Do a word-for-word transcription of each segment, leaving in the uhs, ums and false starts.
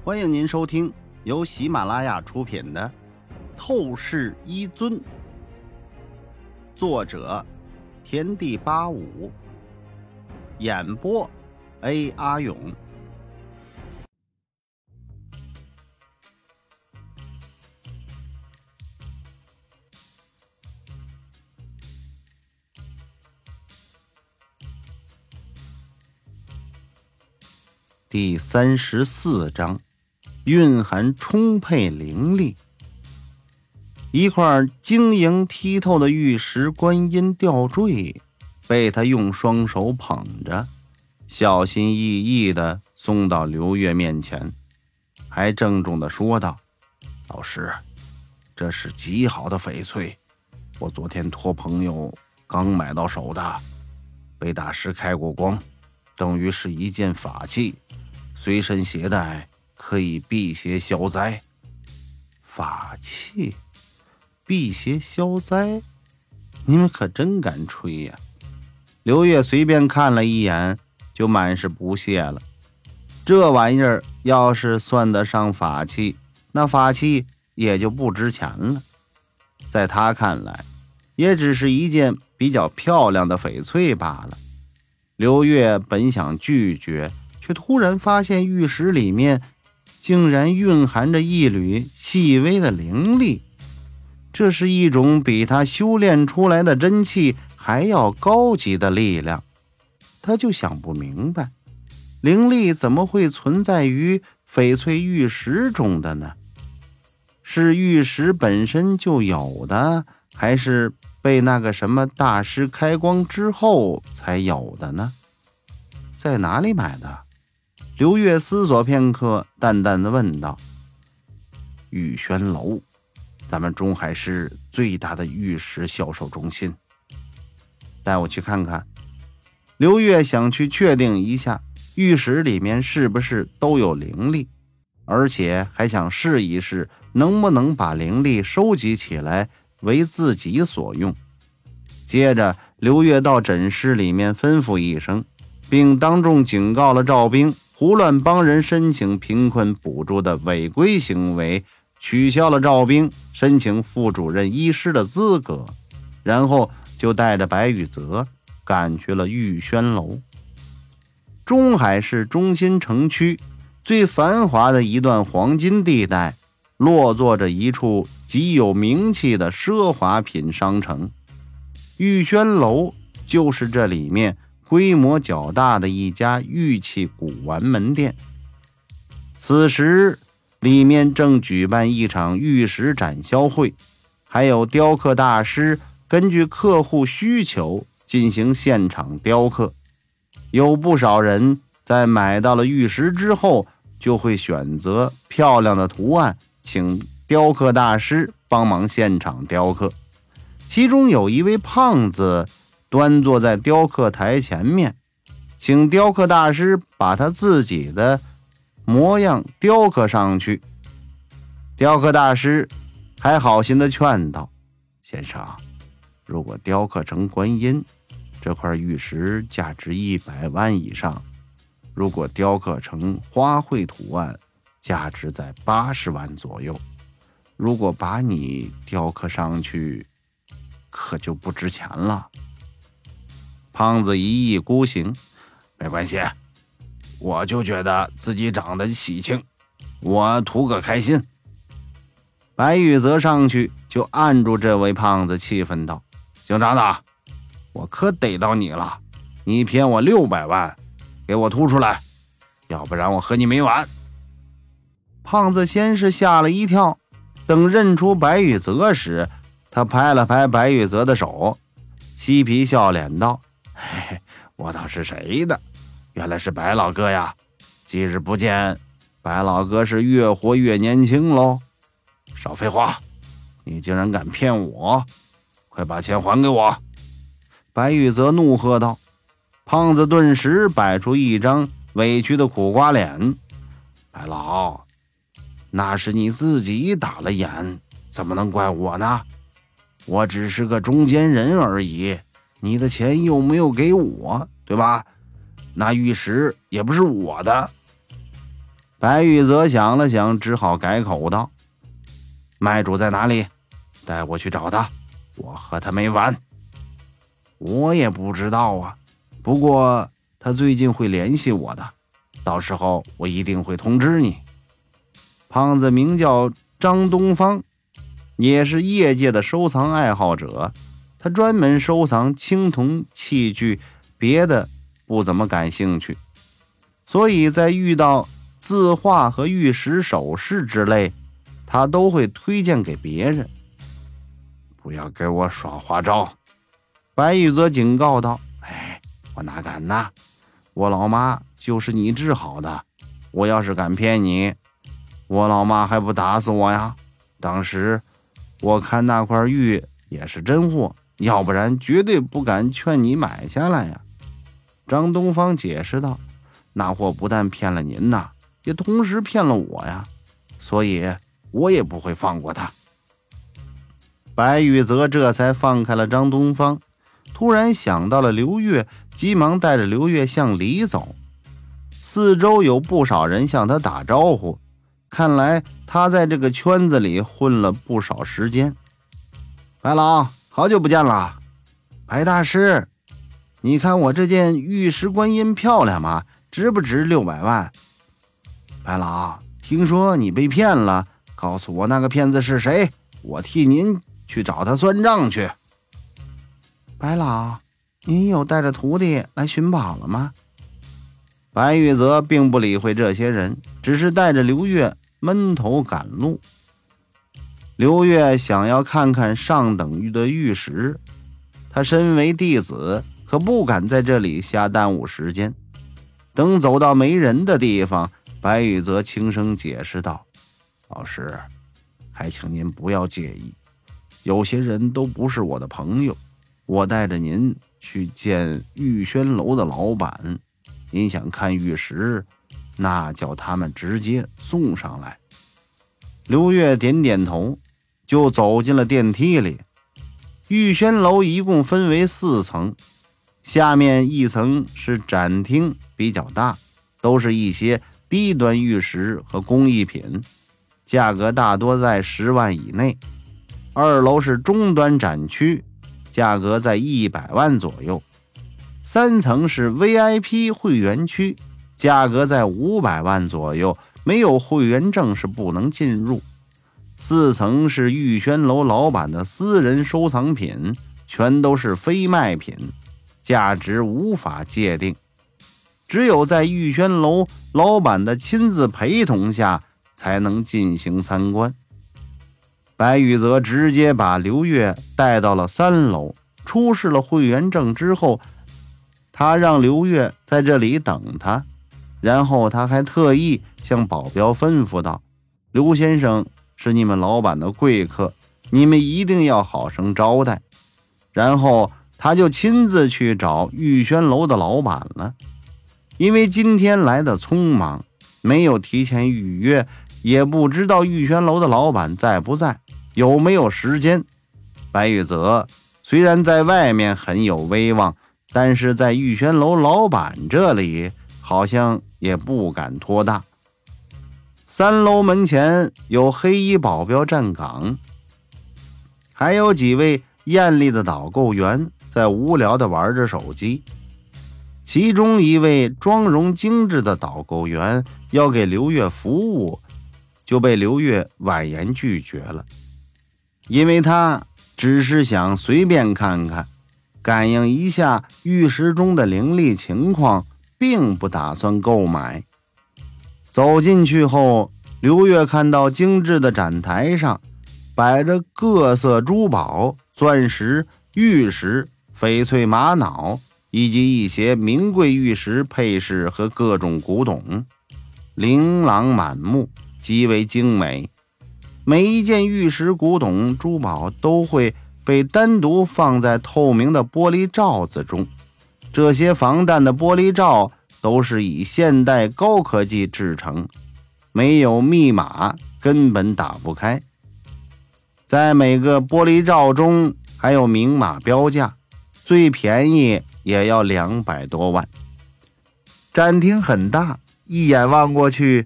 欢迎您收听由喜马拉雅出品的《透视一尊》，作者天地八五，演播 A 阿勇。第三十四章，蕴含充沛灵力。一块晶莹剔透的玉石观音吊坠被他用双手捧着，小心翼翼地送到刘月面前，还郑重地说道：老师，这是极好的翡翠，我昨天托朋友刚买到手的，被大师开过光，等于是一件法器，随身携带，可以辟邪消灾。法器辟邪消灾，你们可真敢吹呀！刘月随便看了一眼就满是不屑了，这玩意儿要是算得上法器，那法器也就不值钱了。在他看来，也只是一件比较漂亮的翡翠罢了。刘月本想拒绝，却突然发现玉石里面竟然蕴含着一缕细微的灵力，这是一种比他修炼出来的真气还要高级的力量。他就想不明白，灵力怎么会存在于翡翠玉石中的呢？是玉石本身就有的，还是被那个什么大师开光之后才有的呢？在哪里买的？刘月思索片刻，淡淡地问道：玉轩楼，咱们中海市最大的玉石销售中心，带我去看看。刘月想去确定一下玉石里面是不是都有灵力，而且还想试一试能不能把灵力收集起来为自己所用。接着刘月到诊室里面吩咐一声，并当众警告了赵兵胡乱帮人申请贫困补助的违规行为，取消了赵兵申请副主任医师的资格，然后就带着白宇泽赶去了玉轩楼。中海市中心城区最繁华的一段黄金地带，落座着一处极有名气的奢华品商城。玉轩楼就是这里面规模较大的一家玉器古玩门店。此时里面正举办一场玉石展销会，还有雕刻大师根据客户需求进行现场雕刻。有不少人在买到了玉石之后，就会选择漂亮的图案，请雕刻大师帮忙现场雕刻。其中有一位胖子端坐在雕刻台前面，请雕刻大师把他自己的模样雕刻上去。雕刻大师还好心地劝道：先生，如果雕刻成观音，这块玉石价值一百万以上，如果雕刻成花卉图案，价值在八十万左右，如果把你雕刻上去，可就不值钱了。胖子一意孤行：没关系，我就觉得自己长得喜庆，我图个开心。白玉泽上去就按住这位胖子，气愤道：姓张的，我可逮到你了，你骗我六百万，给我吐出来，要不然我和你没完。胖子先是吓了一跳，等认出白玉泽时，他拍了拍白玉泽的手，嬉皮笑脸道：嘿嘿，我倒是谁的，原来是白老哥呀，今日不见，白老哥是越活越年轻喽。少废话，你竟然敢骗我，快把钱还给我！白玉泽怒喝道。胖子顿时摆出一张委屈的苦瓜脸：白老，那是你自己打了眼，怎么能怪我呢？我只是个中间人而已，你的钱又没有给我，对吧？那玉石也不是我的。 白玉泽想了想，只好改口道：卖主在哪里？带我去找他，我和他没完。我也不知道啊，不过他最近会联系我的，到时候我一定会通知你。胖子名叫张东方，也是业界的收藏爱好者，他专门收藏青铜器具，别的不怎么感兴趣，所以在遇到字画和玉石首饰之类，他都会推荐给别人。不要给我耍花招，白玉泽警告道。哎，我哪敢呐，我老妈就是你治好的，我要是敢骗你，我老妈还不打死我呀。当时我看那块玉也是真货，要不然绝对不敢劝你买下来呀。张东方解释道，那货不但骗了您呐，也同时骗了我呀，所以我也不会放过他。白玉泽这才放开了张东方，突然想到了刘月，急忙带着刘月向里走。四周有不少人向他打招呼，看来他在这个圈子里混了不少时间。白老，好久不见了。白大师，你看我这件玉石观音漂亮吗？值不值六百万？白老，听说你被骗了，告诉我那个骗子是谁，我替您去找他算账去。白老，您有带着徒弟来寻宝了吗？白玉泽并不理会这些人，只是带着刘月闷头赶路。刘月想要看看上等玉的玉石，他身为弟子，可不敢在这里瞎耽误时间。等走到没人的地方，白玉泽轻声解释道：老师，还请您不要介意，有些人都不是我的朋友，我带着您去见玉轩楼的老板，您想看玉石，那叫他们直接送上来。刘月点点头，就走进了电梯里。玉轩楼一共分为四层，下面一层是展厅，比较大，都是一些低端玉石和工艺品，价格大多在十万以内。二楼是中端展区，价格在一百万左右。三层是 V I P 会员区，价格在五百万左右，没有会员证是不能进入。四层是玉轩楼老板的私人收藏品，全都是非卖品，价值无法界定，只有在玉轩楼老板的亲自陪同下才能进行参观。白玉泽直接把刘月带到了三楼，出示了会员证之后，他让刘月在这里等他，然后他还特意向保镖吩咐道：刘先生是你们老板的贵客，你们一定要好生招待。然后他就亲自去找玉轩楼的老板了。因为今天来的匆忙，没有提前预约，也不知道玉轩楼的老板在不在，有没有时间。白玉泽虽然在外面很有威望，但是在玉轩楼老板这里好像也不敢托大。三楼门前有黑衣保镖站岗，还有几位艳丽的导购员在无聊地玩着手机。其中一位妆容精致的导购员要给刘月服务，就被刘月婉言拒绝了，因为他只是想随便看看，感应一下玉石中的灵力情况，并不打算购买。走进去后，刘月看到精致的展台上摆着各色珠宝、钻石、玉石、翡翠玛瑙以及一些名贵玉石配饰和各种古董，琳琅满目，极为精美。每一件玉石古董珠宝都会被单独放在透明的玻璃罩子中，这些防弹的玻璃罩都是以现代高科技制成，没有密码根本打不开。在每个玻璃罩中还有明码标价，最便宜也要两百多万。展厅很大，一眼望过去，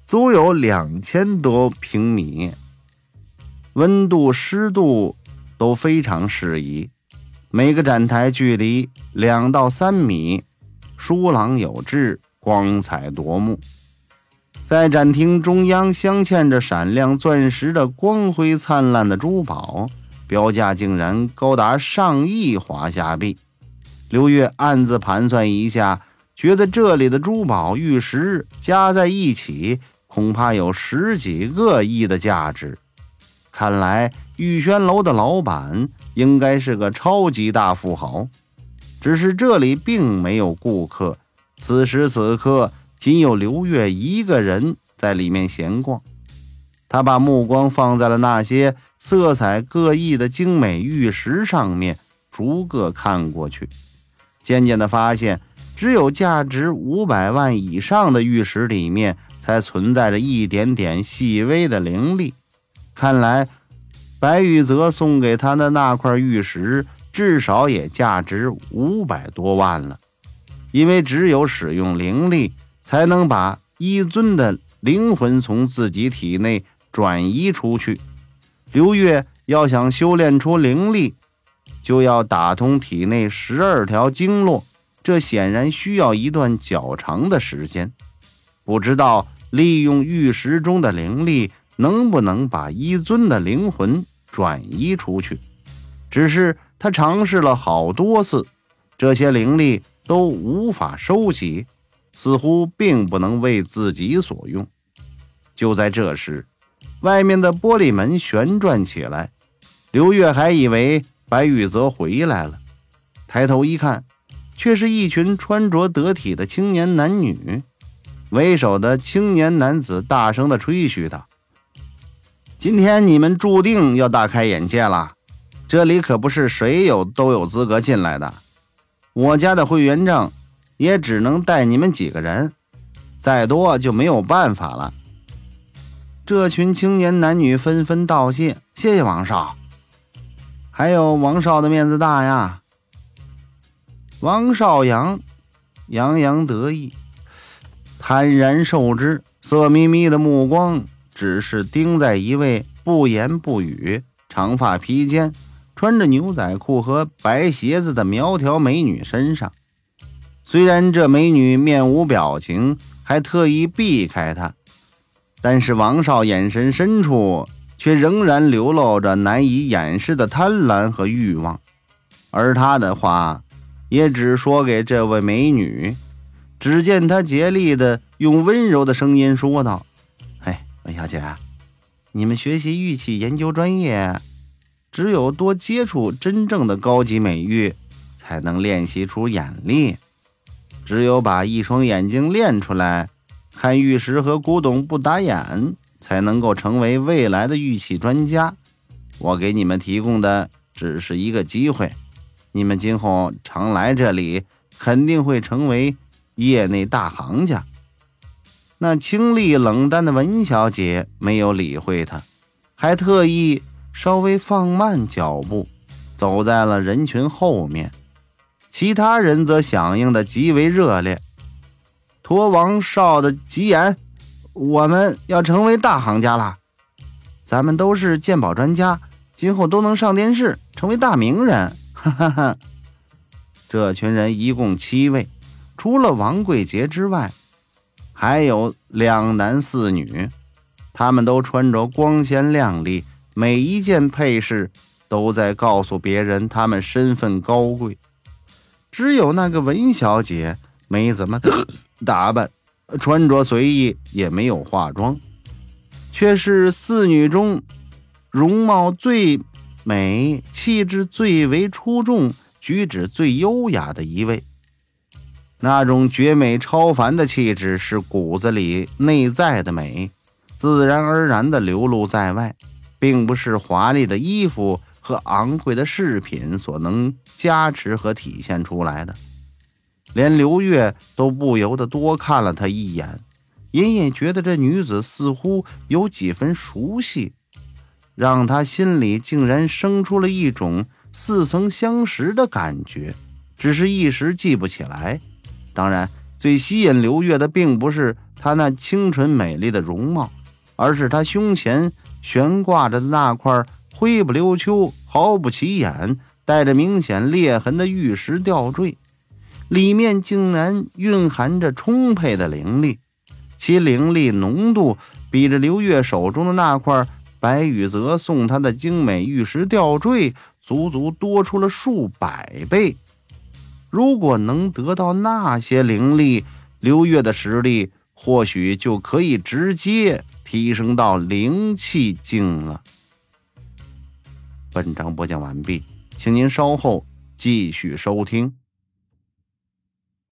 足有两千多平米，温度湿度都非常适宜，每个展台距离两到三米，疏朗有致，光彩夺目。在展厅中央镶嵌着闪亮钻石的光辉灿烂的珠宝，标价竟然高达上亿华夏币。刘月暗自盘算一下，觉得这里的珠宝玉石加在一起恐怕有十几个亿的价值。看来玉轩楼的老板应该是个超级大富豪，只是这里并没有顾客，此时此刻仅有刘月一个人在里面闲逛。他把目光放在了那些色彩各异的精美玉石上面，逐个看过去，渐渐地发现只有价值五百万以上的玉石里面才存在着一点点细微的灵力。看来白玉泽送给他的那块玉石至少也价值五百多万了，因为只有使用灵力才能把一尊的灵魂从自己体内转移出去。刘月要想修炼出灵力，就要打通体内十二条经络，这显然需要一段较长的时间。不知道利用玉石中的灵力能不能把一尊的灵魂转移出去。只是他尝试了好多次，这些灵力都无法收集，似乎并不能为自己所用。就在这时，外面的玻璃门旋转起来，刘月还以为白玉泽回来了，抬头一看，却是一群穿着得体的青年男女。为首的青年男子大声地吹嘘道：今天你们注定要大开眼界了，这里可不是谁有都有资格进来的，我家的会员证也只能带你们几个人，再多就没有办法了。这群青年男女纷纷道谢，谢谢王少。还有王少的面子大呀。王少阳洋洋得意，坦然受之，色眯眯的目光只是盯在一位不言不语、长发披肩、穿着牛仔裤和白鞋子的苗条美女身上。虽然这美女面无表情，还特意避开他，但是王少眼神深处却仍然流露着难以掩饰的贪婪和欲望，而他的话也只说给这位美女。只见他竭力的用温柔的声音说道：哎，文小姐，你们学习玉器研究专业，只有多接触真正的高级美玉，才能练习出眼力。只有把一双眼睛练出来，看玉石和古董不打眼，才能够成为未来的玉器专家。我给你们提供的只是一个机会，你们今后常来这里，肯定会成为业内大行家。那清丽冷淡的文小姐没有理会他，还特意稍微放慢脚步，走在了人群后面。其他人则响应的极为热烈。托王少的吉言，我们要成为大行家了，咱们都是鉴宝专家，今后都能上电视，成为大名人，哈哈哈。这群人一共七位，除了王贵杰之外，还有两男四女，他们都穿着光鲜亮丽，每一件配饰都在告诉别人他们身份高贵。只有那个文小姐没怎么打扮，穿着随意，也没有化妆，却是四女中容貌最美、气质最为出众、举止最优雅的一位。那种绝美超凡的气质是骨子里内在的美，自然而然地流露在外，并不是华丽的衣服和昂贵的饰品所能加持和体现出来的。连刘月都不由得多看了她一眼，隐隐觉得这女子似乎有几分熟悉，让他心里竟然生出了一种似曾相识的感觉，只是一时记不起来。当然，最吸引刘月的并不是她那清纯美丽的容貌，而是她胸前悬挂着的那块灰不溜秋、毫不起眼、带着明显裂痕的玉石吊坠，里面竟然蕴含着充沛的灵力，其灵力浓度比着刘月手中的那块白羽泽送她的精美玉石吊坠足足多出了数百倍。如果能得到那些灵力，刘月的实力或许就可以直接提升到灵气境了。本章播讲完毕，请您稍后继续收听。